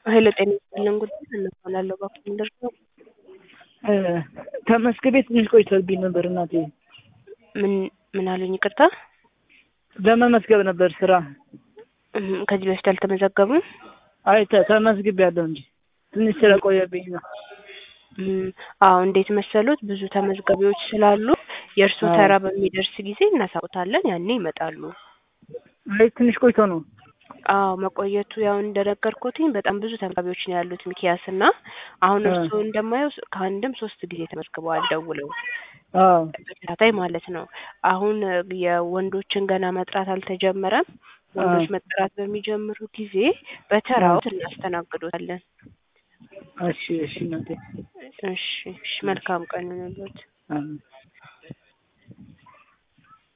ኃይለ ጤና ይስጥልን ጉዳይ እናባላለሁ ባኩንደር ነው። ተመስገቤ ትንሽ ቆይቶብኝ ነበር እናቴ። ምን አሉኝ? ይቅርታ ለመመስገብ ነበር ስራ። ከዚህ በፊት አልተመዘገቡም? አይ ተመስግቤያለሁ እንጂ ትንሽ ስለቆየብኝ ነው። አዎ እንዴት መሰሉት? ብዙ ተመዝጋቢዎች ስላሉ የእርሱ ተራ በሚደርስ ጊዜ እናሳውታለን፣ ያኔ ይመጣሉ። አይ ትንሽ ቆይቶ ነው። አዎ መቆየቱ ያው እንደነገርኩትኝ በጣም ብዙ ተመዝጋቢዎች ነው ያሉት ሚኪያስ እና አሁን እርሱ እንደማየው ከአንድም 3 ጊዜ ተመዝግበዋል ደውለው። በተከታታይ ማለት ነው። አሁን የወንዶችን ገና መጥራት አልተጀመረም። ወንዶች መጥራት በሚጀምሩ ጊዜ በተራው እናስተናግዶታለን። እሺ እናቴ። እሺ መልካም ቀን ይሁንልዎት።